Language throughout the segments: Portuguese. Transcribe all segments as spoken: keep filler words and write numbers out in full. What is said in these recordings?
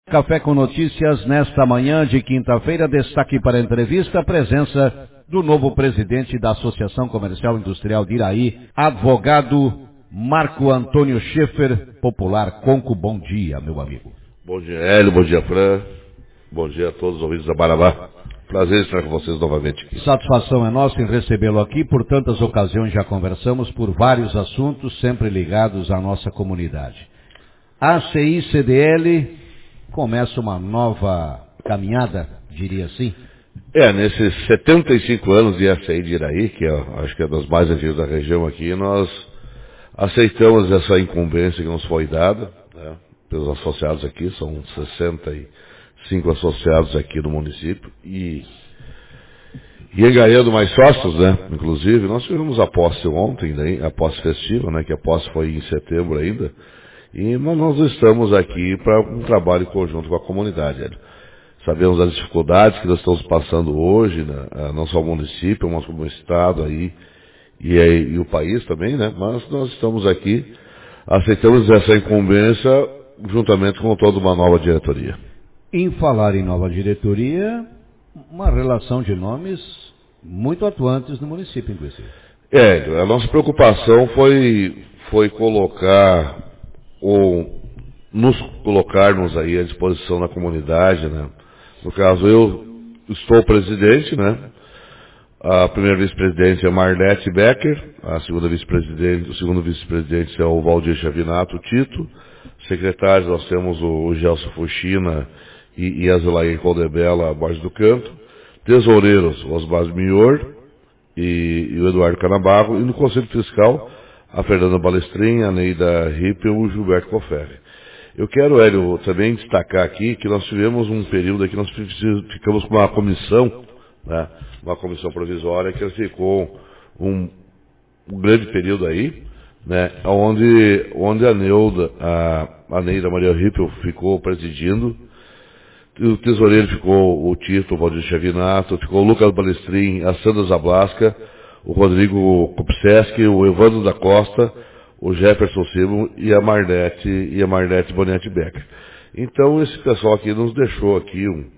Café com Notícias, nesta manhã de quinta-feira, destaque para a entrevista, a presença do novo presidente da Associação Comercial Industrial de Iraí, advogado Marco Antônio Schaeffer, popular Conco. Bom dia, meu amigo. Bom dia, Hélio, bom dia, Fran, bom dia a todos os ouvintes da Marabá. Prazer estar com vocês novamente aqui. Satisfação é nossa em recebê-lo aqui, por tantas ocasiões já conversamos por vários assuntos, sempre ligados à nossa comunidade. A C I C D L começa uma nova caminhada, diria assim? É, nesses setenta e cinco anos de A C I de Iraí, que é, acho que é das mais antigas da região aqui, nós aceitamos essa incumbência que nos foi dada, né, pelos associados aqui, são sessenta e cinco associados aqui no município, e, e engajando mais sócios, né, inclusive, nós tivemos a posse ontem, né, a posse festiva, né, que a posse foi em setembro ainda, e nós estamos aqui para um trabalho conjunto com a comunidade. Hélio. Sabemos das dificuldades que nós estamos passando hoje, né, não só o município, mas como o estado aí e, e o país também, né? Mas nós estamos aqui, aceitamos essa incumbência juntamente com toda uma nova diretoria. Em falar em nova diretoria, uma relação de nomes muito atuantes no município, inclusive. É, a nossa preocupação foi, foi colocar ou nos colocarmos aí à disposição da comunidade, né? No caso, eu estou presidente, né? A primeira vice-presidente é Marlete Becker, a segunda vice-presidente, o segundo vice-presidente é o Valdir Chavinato Tito, secretários nós temos o, o Gelson Fuchina e, e a Zelair Coldebella Borges do Canto, tesoureiros Osmar Mior e, e o Eduardo Canabarro, e no Conselho Fiscal a Fernanda Balestrin, a Neida Rippel e o Gilberto Coferri. Eu quero, Hélio, também destacar aqui que nós tivemos um período aqui, nós ficamos com uma comissão, né, uma comissão provisória, que ficou um, um grande período aí, né, onde, onde a Neuda, a, a Neida Maria Rippel ficou presidindo, o tesoureiro ficou o Tito, o Valdir Chavinato, ficou o Lucas Balestrin, a Sandra Zablasca, o Rodrigo Kupseski, o Evandro da Costa, o Jefferson Silva e a Marlete, e a Marlete Bonetti Becker. Então esse pessoal aqui nos deixou aqui um,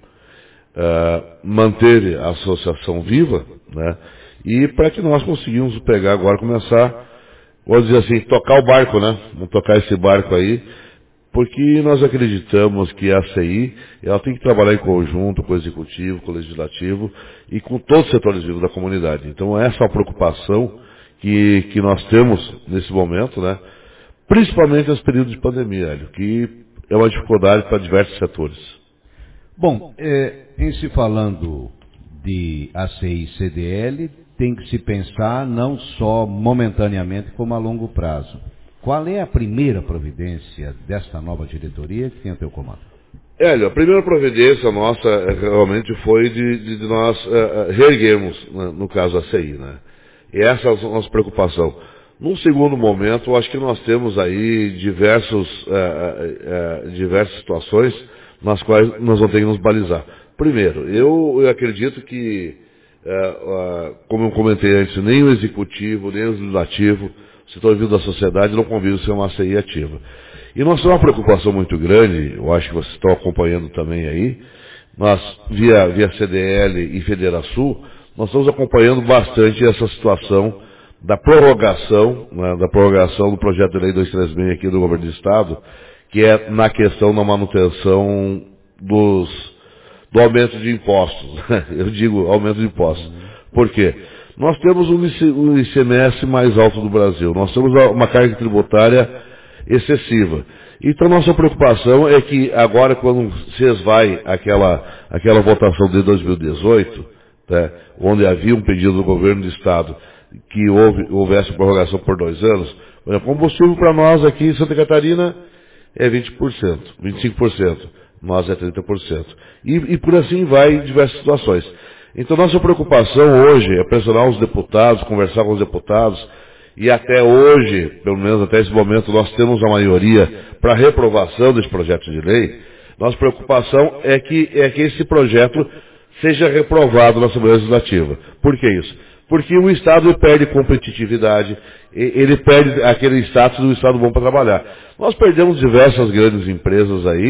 uh, manter a associação viva, né? E para que nós conseguimos pegar agora, começar, vamos dizer assim, tocar o barco, né? Vamos tocar esse barco aí, porque nós acreditamos que a C I, ela tem que trabalhar em conjunto com o executivo, com o legislativo e com todos os setores vivos da comunidade. Então essa é a preocupação que, que nós temos nesse momento, né? Principalmente nesse período de pandemia, Hélio, que é uma dificuldade para diversos setores. Bom, é, em se falando de A C I C D L, tem que se pensar não só momentaneamente, como a longo prazo. Qual é a primeira providência desta nova diretoria que tem a teu comando? Hélio, a primeira providência nossa realmente foi de, de, de nós uh, reerguermos, né, no caso da C I, né? E essa é a nossa preocupação. Num segundo momento, eu acho que nós temos aí diversos, uh, uh, uh, diversas situações nas quais nós vamos ter que nos balizar. Primeiro, eu, eu acredito que, uh, uh, como eu comentei antes, nem o executivo, nem o legislativo, o setor vivo da sociedade não convive ser uma C I ativa. E nós temos uma preocupação muito grande, eu acho que vocês estão acompanhando também aí, nós, via, via C D L e Federação, nós estamos acompanhando bastante essa situação da prorrogação, né, da prorrogação do projeto de lei duzentos e trinta e seis aqui do governo do estado, que é na questão da manutenção dos, do aumento de impostos. Eu digo aumento de impostos. Por quê? Nós temos o I C M S mais alto do Brasil, nós temos uma carga tributária excessiva. Então nossa preocupação é que agora, quando se esvai aquela, aquela votação de dois mil e dezoito, né, onde havia um pedido do governo do estado que houve, houvesse prorrogação por dois anos, o combustível para nós aqui em Santa Catarina é vinte por cento, vinte e cinco por cento, nós é trinta por cento. E, e por assim vai em diversas situações. Então nossa preocupação hoje é pressionar os deputados, conversar com os deputados, e até hoje, pelo menos até esse momento, nós temos a maioria para reprovação desse projeto de lei. Nossa preocupação é que, é que esse projeto seja reprovado na Assembleia Legislativa. Por que isso? Porque o Estado perde competitividade, ele perde aquele status do Estado bom para trabalhar. Nós perdemos diversas grandes empresas aí,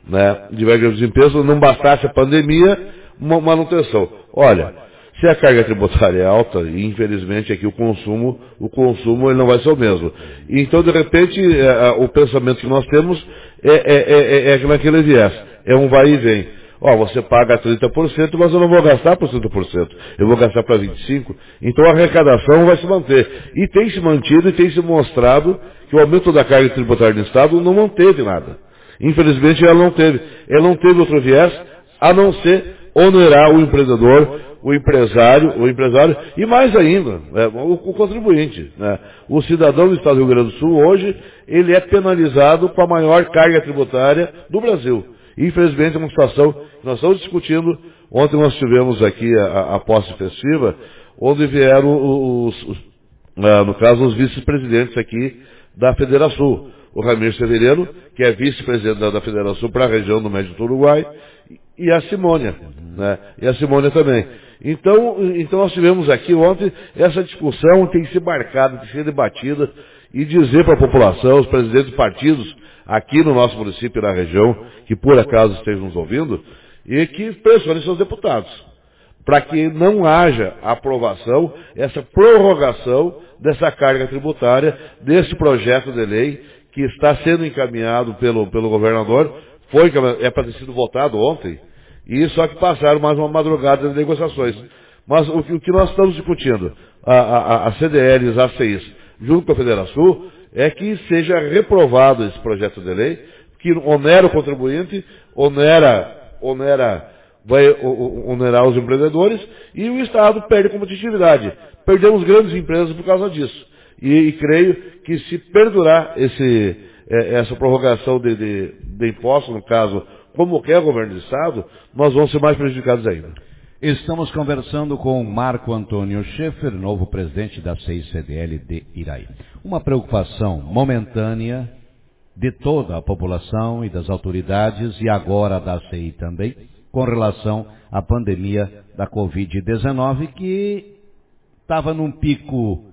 né, diversas empresas, não bastasse a pandemia, uma manutenção. Olha, se a carga tributária é alta, e infelizmente aqui o consumo, o consumo ele não vai ser o mesmo. Então, de repente, é, o pensamento que nós temos é, é, é, é naquele viés, é um vai e vem. Ó, você paga trinta por cento, mas eu não vou gastar por trinta por cento, eu vou gastar para vinte e cinco por cento. Então a arrecadação vai se manter. E tem se mantido e tem se mostrado que o aumento da carga tributária do Estado não manteve nada. Infelizmente ela não teve. Ela não teve outro viés a não ser onerar o empreendedor, o empresário, o empresário e mais ainda, né, o, o contribuinte. Né? O cidadão do Estado do Rio Grande do Sul hoje, ele é penalizado com a maior carga tributária do Brasil. Infelizmente é uma situação que nós estamos discutindo. Ontem nós tivemos aqui a, a posse festiva, onde vieram os, os uh, no caso, os vice-presidentes aqui da Federação. O Ramiro Severino, que é vice-presidente da, da Federação para a região do Médio do Uruguai, e a Simônia, né? E a Simônia também. Então, então nós tivemos aqui ontem essa discussão, tem que ser marcada, tem que ser debatida, e dizer para a população, os presidentes de partidos, aqui no nosso município e na região, que por acaso estejam nos ouvindo, e que pressionem seus deputados, para que não haja aprovação, essa prorrogação dessa carga tributária, desse projeto de lei que está sendo encaminhado pelo, pelo governador, foi, é para ter sido votado ontem, e só que passaram mais uma madrugada de negociações. Mas o que, o que nós estamos discutindo, a, a, a C D Ls, a C Is, junto com a Federação, é que seja reprovado esse projeto de lei, que onera o contribuinte, onera, onera, vai onerar os empreendedores, e o Estado perde competitividade. Perdemos grandes empresas por causa disso. E, e creio que se perdurar esse, é, essa prorrogação de, de, de impostos, no caso, como quer o governo do Estado, nós vamos ser mais prejudicados ainda. Estamos conversando com Marco Antônio Schaeffer, novo presidente da C I C D L de Iraí. Uma preocupação momentânea de toda a população e das autoridades, e agora da C I também, com relação à pandemia da covid dezenove, que estava num pico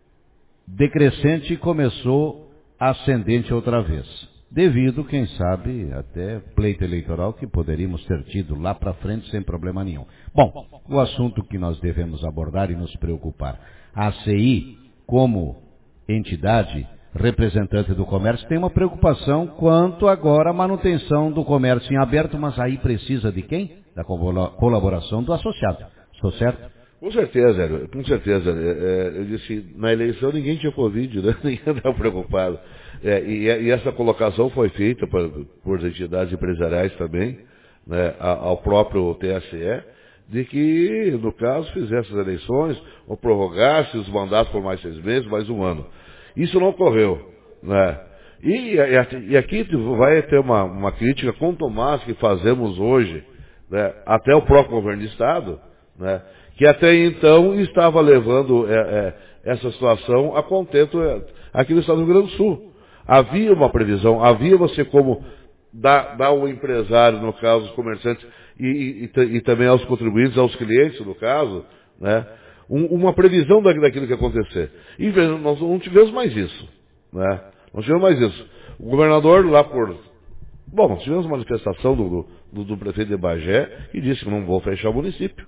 decrescente e começou ascendente outra vez. Devido, quem sabe, até pleito eleitoral que poderíamos ter tido lá para frente sem problema nenhum. Bom, o assunto que nós devemos abordar e nos preocupar. A C I, como entidade representante do comércio, tem uma preocupação quanto agora à manutenção do comércio em aberto, mas aí precisa de quem? Da colaboração do associado. Estou certo? Com certeza, Hélio, com certeza. É, eu disse, na eleição ninguém tinha Covid, né? Ninguém estava preocupado. É, e, e essa colocação foi feita por, por entidades empresariais também, né, ao próprio T S E, de que, no caso, fizesse as eleições ou prorrogasse os mandatos por mais seis meses, mais um ano. Isso não ocorreu. Né? E, e, e aqui vai ter uma, uma crítica contumaz que fazemos hoje, né, até o próprio governo do Estado, né, que até então estava levando é, é, essa situação a contento é, aqui no Estado do Rio Grande do Sul. Havia uma previsão, havia você como dar, dar ao empresário, no caso, os comerciantes, e, e, e também aos contribuintes, aos clientes, no caso, né, um, uma previsão daquilo que ia acontecer. E nós não tivemos mais isso. Né, não tivemos mais isso. O governador lá por... Bom, nós tivemos uma manifestação do, do, do prefeito de Bagé, que disse que não vou fechar o município.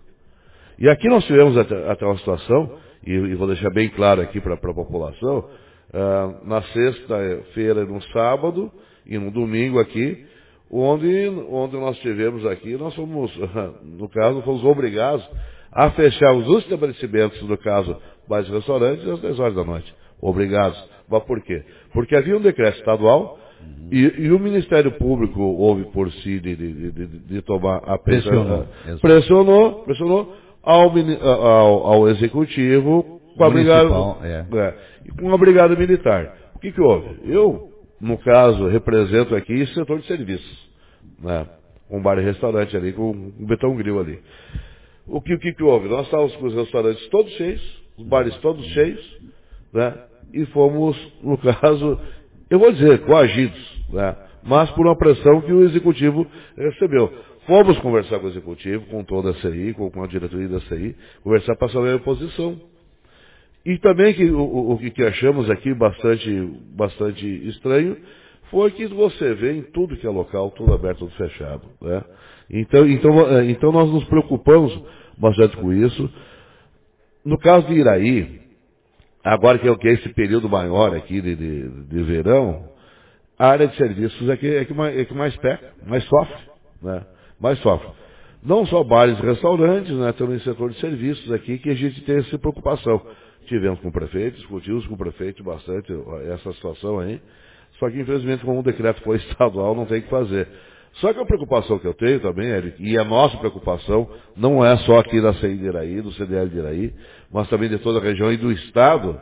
E aqui nós tivemos até, até uma situação, e, e vou deixar bem claro aqui para a população, uh, na sexta-feira e no sábado, e no domingo aqui, onde, onde nós tivemos aqui, nós fomos, no caso, fomos obrigados a fechar os estabelecimentos, no caso, bares e restaurantes, às dez horas da noite. Obrigados. Mas por quê? Porque havia um decreto estadual, uhum. e, e o Ministério Público houve por si de, de, de, de tomar a pressionou, a, pressionou, pressionou ao, ao, ao Executivo com a brigada, é. É, com a brigada militar. O que que houve? Eu, no caso, represento aqui o setor de serviços, né? Um bar e restaurante ali, com um betão grill ali. O que, o que que houve? Nós estávamos com os restaurantes todos cheios, os bares todos cheios, né? E fomos, no caso, eu vou dizer, coagidos, né? Mas por uma pressão que o Executivo recebeu. Fomos conversar com o Executivo, com toda a C I, com, com a diretoria da C I, conversar para saber a posição. E também que, o, o que achamos aqui bastante, bastante estranho foi que você vê em tudo que é local, tudo aberto, tudo fechado. Né? Então, então, então nós nos preocupamos bastante com isso. No caso de Iraí, agora que é, que é esse período maior aqui de, de, de verão, a área de serviços é que, é que, mais, é que mais peca, mais sofre. Né? Mais sofre. Não só bares e restaurantes, né? Também setor de serviços aqui, que a gente tem essa preocupação. Tivemos com o prefeito, discutimos com o prefeito bastante essa situação aí. Só que, infelizmente, como o decreto foi estadual, não tem o que fazer. Só que a preocupação que eu tenho também, Eric, e a nossa preocupação, não é só aqui da C I de Iraí, do C D L de Iraí, mas também de toda a região e do Estado,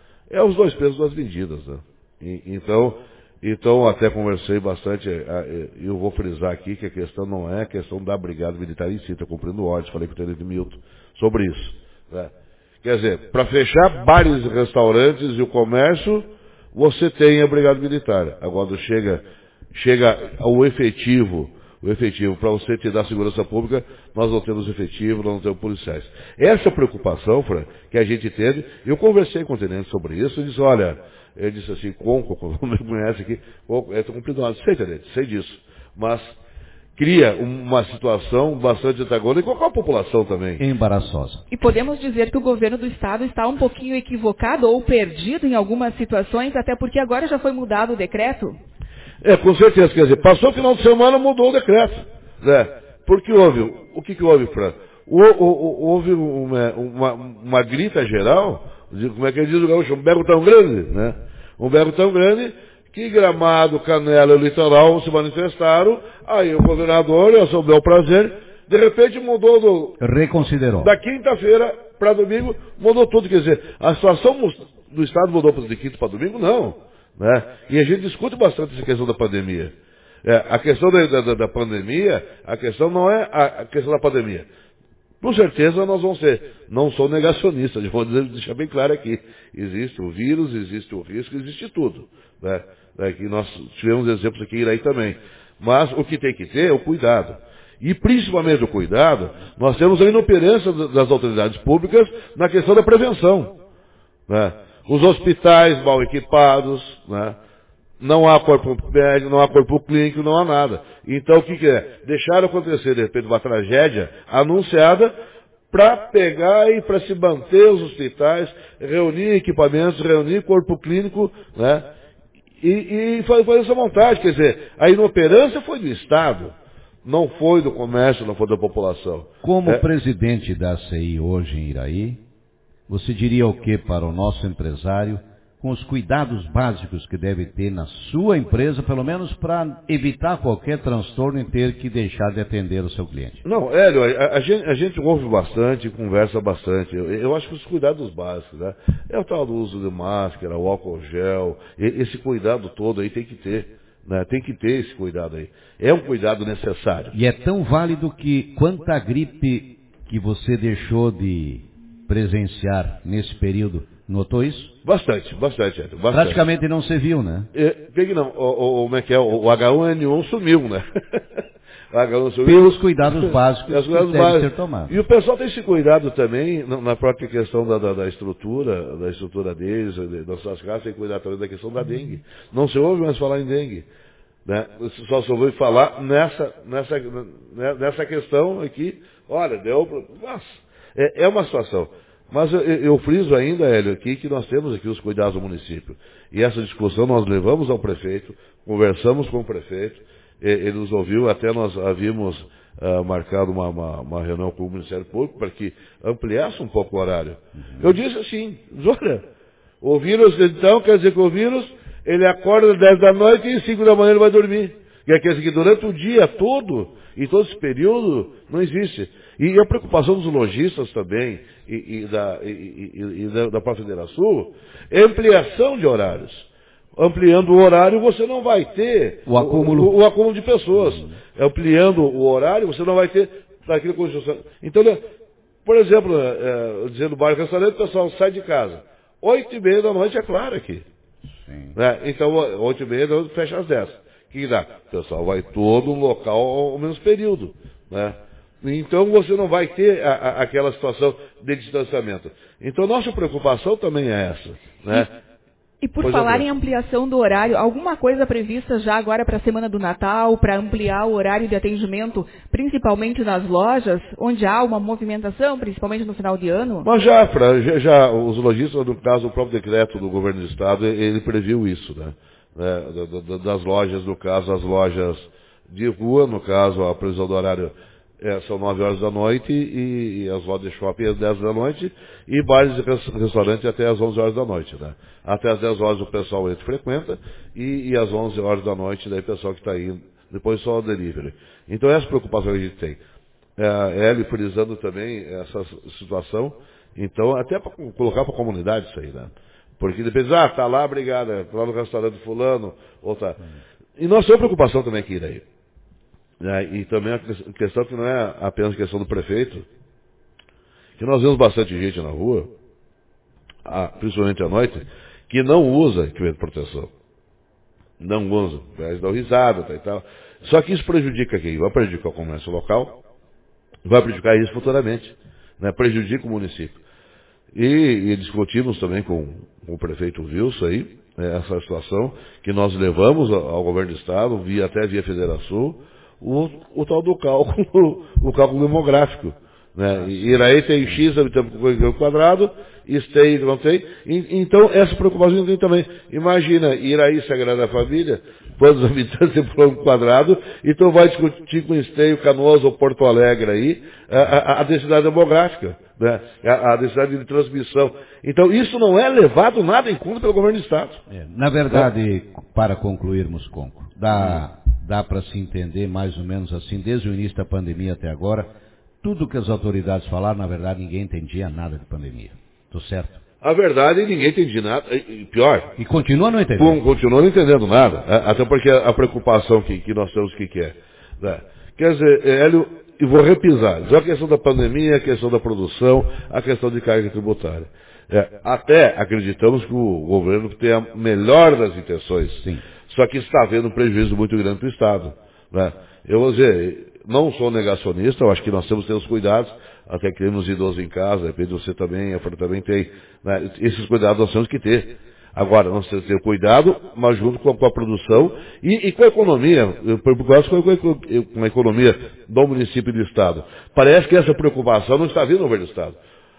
é os dois pesos das medidas. Né? E, então, então, até conversei bastante, e eu vou frisar aqui que a questão não é a questão da Brigada Militar em si, estou cumprindo ordens, falei com o Tenente Milton sobre isso. Né? Quer dizer, para fechar bares e restaurantes e o comércio, você tem a Brigada Militar. Agora chega, chega o efetivo, o efetivo para você te dar segurança pública, nós não temos efetivo, nós não temos policiais. Essa preocupação, Fran, que a gente teve, eu conversei com o tenente sobre isso, ele disse, olha, ele disse assim, Conco, como me conhece aqui, eu estou cumprindo nada, sei, tenente, sei disso, mas cria uma situação bastante antagônica com a população também. Embaraçosa. E podemos dizer que o governo do Estado está um pouquinho equivocado ou perdido em algumas situações, até porque agora já foi mudado o decreto? É, com certeza. Quer dizer, passou o final de semana, mudou o decreto. Né? Porque houve, o que, que houve, Fran? Houve uma, uma, uma grita geral, como é que ele diz o gaúcho, um berro tão grande, né? Um berro tão grande, que Gramado, Canela e o Litoral se manifestaram, aí o governador, eu sou o meu prazer, de repente mudou do... Reconsiderou. Da quinta-feira para domingo, mudou tudo. Quer dizer, a situação do Estado mudou de quinta para domingo? Não. Né? E a gente discute bastante essa questão da pandemia. É, a questão da, da, da pandemia, a questão não é a, a questão da pandemia. Com certeza nós vamos ser, não sou negacionista, vou deixar bem claro aqui. Existe o vírus, existe o risco, existe tudo. Né? É, que nós tivemos exemplos aqui em Iraí também. Mas o que tem que ter é o cuidado. E principalmente o cuidado, nós temos a inoperância das autoridades públicas na questão da prevenção. Né? Os hospitais mal equipados, né? Não há corpo médico, não há corpo clínico, não há nada. Então o que, que é? Deixaram acontecer, de repente, uma tragédia anunciada para pegar e para se manter os hospitais, reunir equipamentos, reunir corpo clínico, né? E, e fazer essa montagem. Quer dizer, a inoperância foi do Estado, não foi do comércio, não foi da população. Como é. presidente da C I hoje em Iraí, você diria o que para o nosso empresário com os cuidados básicos que deve ter na sua empresa, pelo menos para evitar qualquer transtorno em ter que deixar de atender o seu cliente? Não, Hélio, a, a, gente, a gente ouve bastante, conversa bastante. Eu, eu acho que os cuidados básicos, né? É o tal do uso de máscara, o álcool gel, esse cuidado todo aí tem que ter. Né? Tem que ter esse cuidado aí. É um cuidado necessário. E é tão válido que quanta gripe que você deixou de presenciar nesse período, notou isso? Bastante, bastante, Hélio, bastante. Praticamente não se viu, né? É, que não, o, o, como é que é? O, o H um N um sumiu, né? O H um sumiu. Pelos cuidados básicos Os cuidados que devem básicos. ser tomados. E o pessoal tem esse cuidado também na, na própria questão da, da, da estrutura, da estrutura deles, das suas casas, tem que cuidar também da questão da dengue. Não se ouve mais falar em dengue. Né? Só se ouve falar nessa, nessa, nessa questão aqui. Olha, deu... Nossa, é, é uma situação. Mas eu, eu friso ainda, Hélio, aqui que nós temos aqui os cuidados do município. E essa discussão nós levamos ao prefeito, conversamos com o prefeito, ele nos ouviu, até nós havíamos uh, marcado uma, uma, uma reunião com o Ministério Público para que ampliasse um pouco o horário. Uhum. Eu disse assim, olha, o vírus, então, quer dizer que o vírus, ele acorda às dez da noite e às cinco da manhã ele vai dormir. Quer dizer que durante o dia todo, em todo esse período, não existe. E a preocupação dos lojistas também, e, e, da, e, e, e da, da própria Federação, é ampliação de horários. Ampliando o horário, você não vai ter o acúmulo, o, o, o acúmulo de pessoas. Uhum. Ampliando o horário, você não vai ter daquilo construção. Então, por exemplo, é, dizendo bar e restaurante, o pessoal sai de casa. Oito e meia da noite é claro aqui. Sim. Né? Então, oito e meia da noite fecha às dez. O que dá? O pessoal vai todo um local ao menos período. Né? Então você não vai ter a, a, aquela situação de distanciamento. Então nossa preocupação também é essa. Né? E por pois falar é. em ampliação do horário, alguma coisa prevista já agora para a semana do Natal, para ampliar o horário de atendimento, principalmente nas lojas, onde há uma movimentação, principalmente no final de ano? Mas já, pra, já, já os lojistas, no caso, o próprio decreto do governo do estado, ele previu isso, né? É, das lojas, no caso, as lojas de rua, no caso, a previsão do horário é, são nove horas da noite e, e as lojas de shopping às dez da noite e bares e restaurantes até às onze horas da noite, né? Até às dez horas o pessoal entra e frequenta e, e às onze horas da noite daí o pessoal que está indo, depois só o delivery. Então essa preocupação que a gente tem. É, ele frisando também essa situação, então até para colocar para a comunidade isso aí, né? Porque depois, ah, tá lá, obrigado, tá lá no restaurante fulano, ou tá. E nós temos preocupação também aqui daí. É, e também a questão que não é apenas questão do prefeito, que nós vemos bastante gente na rua, principalmente à noite, que não usa equipamento de proteção. Não usa, eles dão risada tá, e tal. Só que isso prejudica quem? Vai prejudicar o comércio local, vai prejudicar isso futuramente, né? Prejudica o município. E, e discutimos também com, com o prefeito Wilson aí, né, essa situação que nós levamos ao, ao governo do estado, via, até via Federação, o, o tal do cálculo, o cálculo demográfico. Né? E Iraí tem X habitantes por quadrado, Esteio não tem. E, então, essa preocupação tem também. Imagina, Iraí Sagrada Família, quantos habitantes tem por um quadrado, então vai discutir com Esteio, Canoas ou Porto Alegre aí, a, a, a densidade demográfica, né? a, a densidade de transmissão. Então, isso não é levado nada em conta pelo governo do estado. É, na verdade, é. Para concluirmos, Conco, dá, hum. dá para se entender mais ou menos assim, desde o início da pandemia até agora, tudo que as autoridades falaram, na verdade, ninguém entendia nada de pandemia. Estou certo? A verdade, ninguém entendia nada. E, pior. E continua não entendendo. Continua não entendendo nada. Até porque a preocupação que, que nós temos, o que, que é? Né? Quer dizer, Hélio, e vou repisar. Já a questão da pandemia, a questão da produção, a questão de carga tributária. É, até acreditamos que o governo tem a melhor das intenções. Sim. Só que está havendo um prejuízo muito grande para o Estado. Né? Eu vou dizer, não sou negacionista, eu acho que nós temos que ter os cuidados, até queremos idosos em casa, depende de você também, a Fran também tem. Né? Esses cuidados nós temos que ter. Agora, nós temos que ter cuidado, mas junto com a, com a produção e, e com a economia, por causa com, com a economia do município e do Estado. Parece que essa preocupação não está vindo no governo do Estado.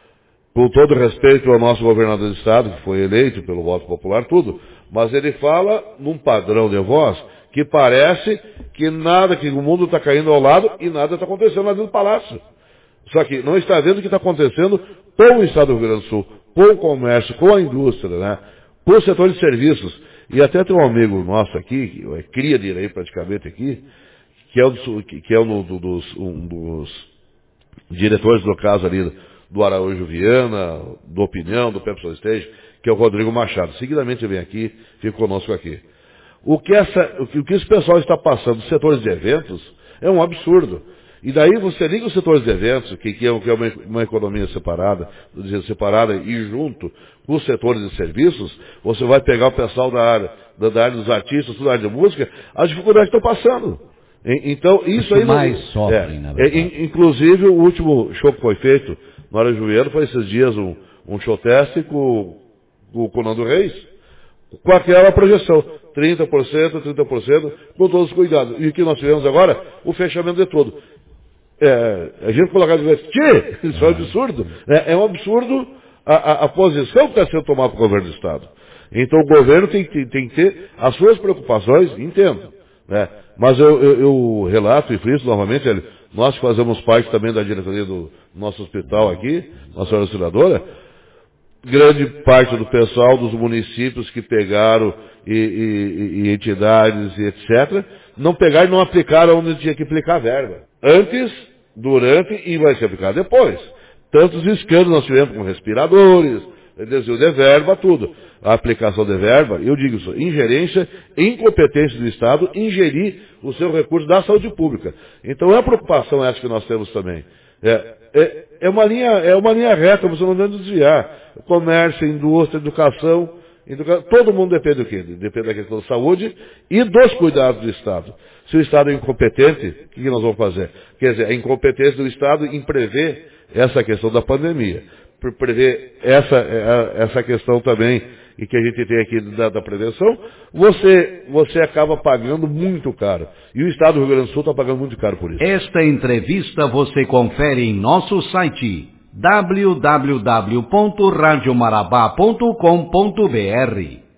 Com todo respeito ao nosso governador do Estado, que foi eleito pelo voto popular, tudo, mas ele fala num padrão de voz que parece que nada, que o mundo está caindo ao lado e nada está acontecendo lá dentro do palácio. Só que não está vendo o que está acontecendo com o Estado do Rio Grande do Sul, com o comércio, com a indústria, né? Com o setor de serviços. E até tem um amigo nosso aqui, que é cria de Iraí praticamente aqui, que é, o do, que é um, dos, um dos diretores do caso ali do Araújo Viana, do Opinião, do Pepsi Stage, que é o Rodrigo Machado. Seguidamente vem aqui, fica conosco aqui. O que, essa, o que, o que esse pessoal está passando nos setores de eventos é um absurdo. E daí você liga os setores de eventos, que, que é, que é uma, uma economia separada, separada e junto com os setores de serviços, você vai pegar o pessoal da área, da, da área dos artistas, da área de música, as dificuldades que estão passando. E, então, isso aí... mais não, sofrem, é, na verdade. É, inclusive, o último show que foi feito no Araújo Viana foi esses dias um, um show teste com, com o Nando Reis, com aquela projeção, trinta por cento, trinta por cento, com todos os cuidados. E o que nós tivemos agora? O fechamento de tudo. É, a gente colocar de vez, tchê, isso é um absurdo. É, é um absurdo a, a, a posição que está sendo tomada pelo governo do Estado. Então o governo tem, tem, tem que ter as suas preocupações, entendo. Né? Mas eu, eu, eu relato e friso novamente, ele, nós que fazemos parte também da diretoria do nosso hospital aqui, nossa senhora senadora, grande parte do pessoal dos municípios que pegaram e, e, e entidades e etcétera, não pegaram e não aplicaram onde tinha que aplicar a verba. Antes, durante e vai ser aplicado depois. Tantos escândalos nós tivemos com respiradores, desvio de verba, tudo. A aplicação de verba, eu digo isso, ingerência e incompetência do Estado em gerir o seu recurso da saúde pública. Então é uma preocupação essa que nós temos também. É, é, é, uma, linha, é uma linha reta, você não deve desviar. Comércio, indústria, educação, educação, todo mundo depende do quê? Depende da questão da saúde e dos cuidados do Estado. Se o Estado é incompetente, o que nós vamos fazer? Quer dizer, a incompetência do Estado em prever essa questão da pandemia, por prever essa, essa questão também e que a gente tem aqui da, da prevenção, você, você acaba pagando muito caro. E o Estado do Rio Grande do Sul está pagando muito caro por isso. Esta entrevista você confere em nosso site w w w ponto rádio marabá ponto com ponto b r.